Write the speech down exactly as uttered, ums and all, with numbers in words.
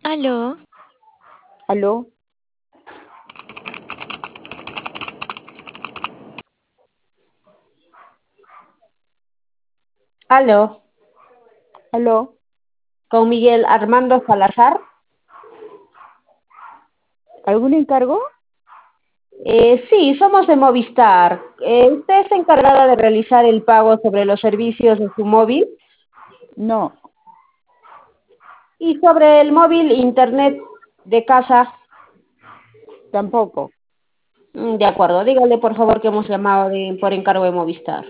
¿Aló? ¿Aló? Aló, ¿Aló? con Miguel Armando Salazar. ¿Algún encargo? Eh, sí, somos de Movistar. Eh, ¿usted está encargada de realizar el pago sobre los servicios de su móvil? No, Y sobre el móvil internet de casa. tampoco. Mm, De acuerdo, dígale por favor que hemos llamado de- por encargo de Movistar.